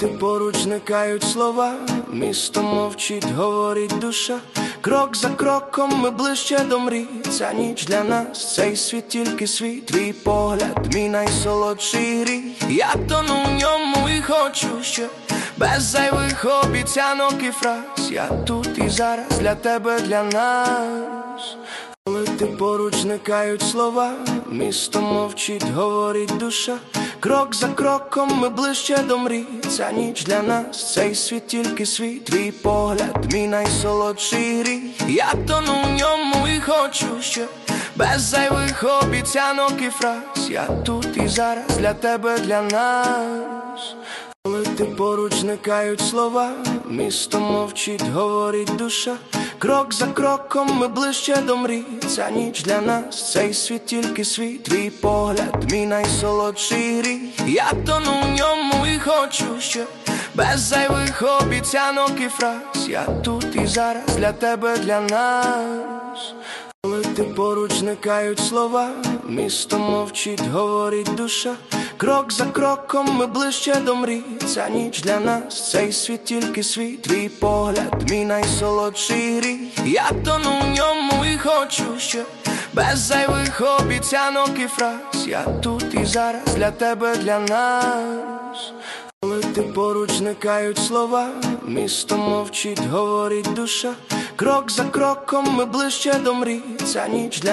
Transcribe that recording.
ти поруч зникають слова, місто мовчить, говорить душа. Крок за кроком ми ближче до мрій. Ця ніч для нас, цей світ тільки свій. Твій погляд, мій найсолодший гріх. Я тону в ньому і хочу ще, без зайвих обіцянок і фраз. Я тут і зараз для тебе, для нас. Коли ти поруч зникають слова, місто мовчить, говорить душа. Крок за кроком ми ближче до мрій. Ця ніч для нас, цей світ тільки свій. Твій погляд, мій найсолодший гріх. Я тону в ньому і хочу ще, без зайвих обіцянок і фраз. Я тут і зараз для тебе, для нас. Коли ти поруч зникають слова, місто мовчить, говорить душа. Крок за кроком ми ближче до мрій. Ця ніч для нас, цей світ тільки свій. Твій погляд, мій найсолодший гріх. Я тону в ньому і хочу ще, без зайвих обіцянок і фраз. Я тут і зараз для тебе, для нас. Коли ти поруч зникають слова, місто мовчить, говорить душа. Крок за кроком ми ближче до мрій. Ця ніч для нас, цей світ тільки свій. Твій погляд, мій найсолодший гріх. Я тону в ньому і хочу ще, без зайвих обіцянок і фраз. Я тут і зараз для тебе, для нас. Коли ти поруч зникають слова, місто мовчить, говорить душа. Крок за кроком ми ближче до мрій. Ця ніч для